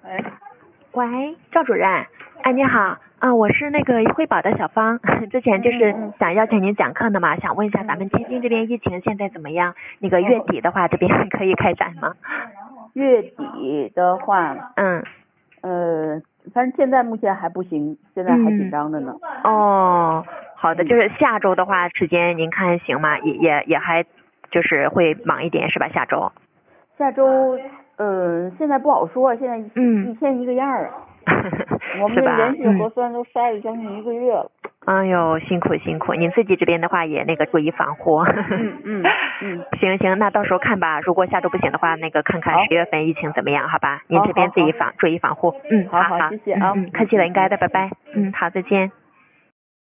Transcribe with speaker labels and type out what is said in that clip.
Speaker 1: 哎，
Speaker 2: 喂，赵主任，哎，你好，我是那个惠宝的小芳，之前就是想邀请您讲课的嘛，想问一下咱们天津这边疫情现在怎么样？那个月底的话，这边可以开展吗？
Speaker 1: 月底的话，反正现在目前还不行，现在还紧张着呢。
Speaker 2: 哦，好的，就是下周的话，时间您看行吗？也还就是会忙一点是吧？下周？
Speaker 1: 下周，现在不好说，现在一天一个样儿啊。我们的连续核酸都筛了将近1个月了。
Speaker 2: 哎呦，辛苦辛苦！您自己这边的话也那个注意防护。行，那到时候看吧。如果下周不行的话，那个看看10月份疫情怎么样，好吧？您这边自己注意防护。
Speaker 1: 好，谢谢啊。
Speaker 2: 客气了，应该的，拜拜。好，再见。